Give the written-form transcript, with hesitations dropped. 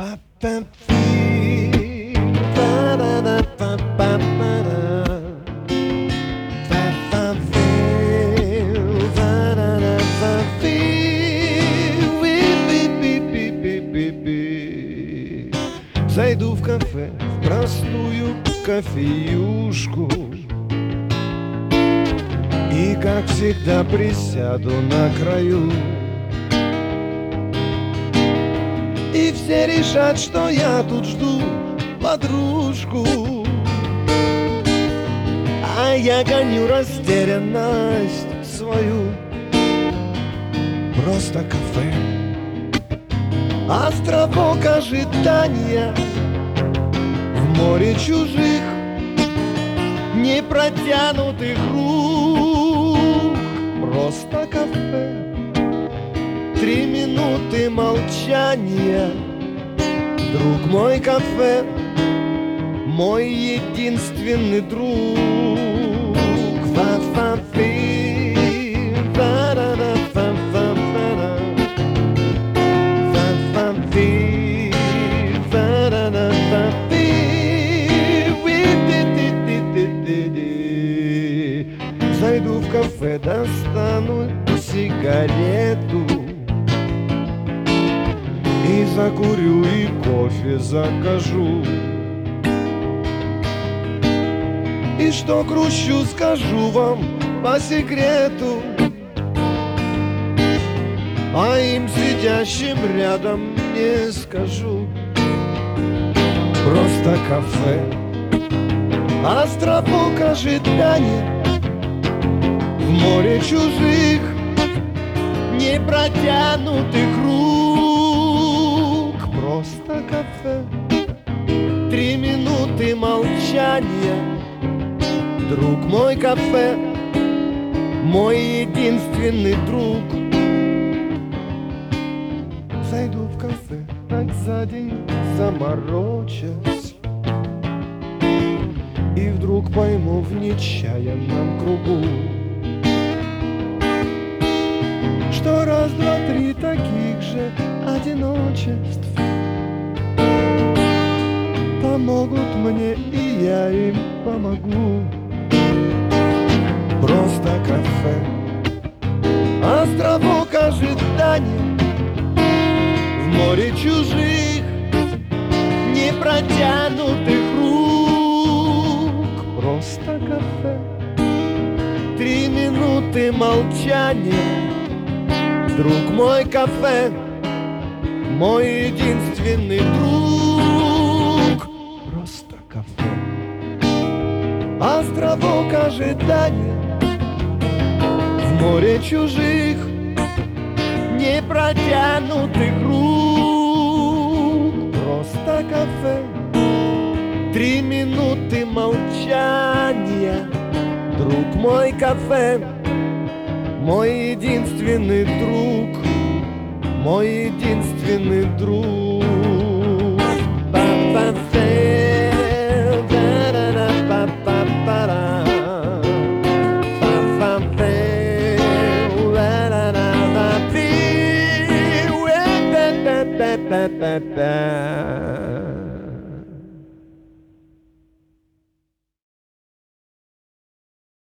Зайду в кафе, в простую кофеюшку, и, как всегда, присяду на краю. И все решат, что я тут жду подружку, а я гоню растерянность свою. Просто кафе, островок ожидания в море чужих непротянутых рук. Просто кафе, 3 минуты молчания. Друг мой, кафе, мой единственный друг. Зайду в кафе, достану сигарету и закурю, и кофе закажу. И что грущу, скажу вам по секрету, а им, сидящим рядом, не скажу. Просто кафе, островок ожидания в море чужих непротянутых рук. Просто кафе, 3 минуты молчания. Друг мой, кафе, мой единственный друг. Зайду в кафе, так за день заморочась, и вдруг пойму в нечаянном кругу, что раз, два, три таких же одиночеств помогут мне, и я им помогу. Просто кафе, островок ожидания в море чужих непротянутых рук. Просто кафе, 3 минуты молчания. Друг мой, кафе, мой единственный друг. Просто кафе, островок ожидания в море чужих непротянутых рук. Просто кафе, 3 минуты молчания. Друг мой, кафе, мой единственный друг, мой единственный друг. Ba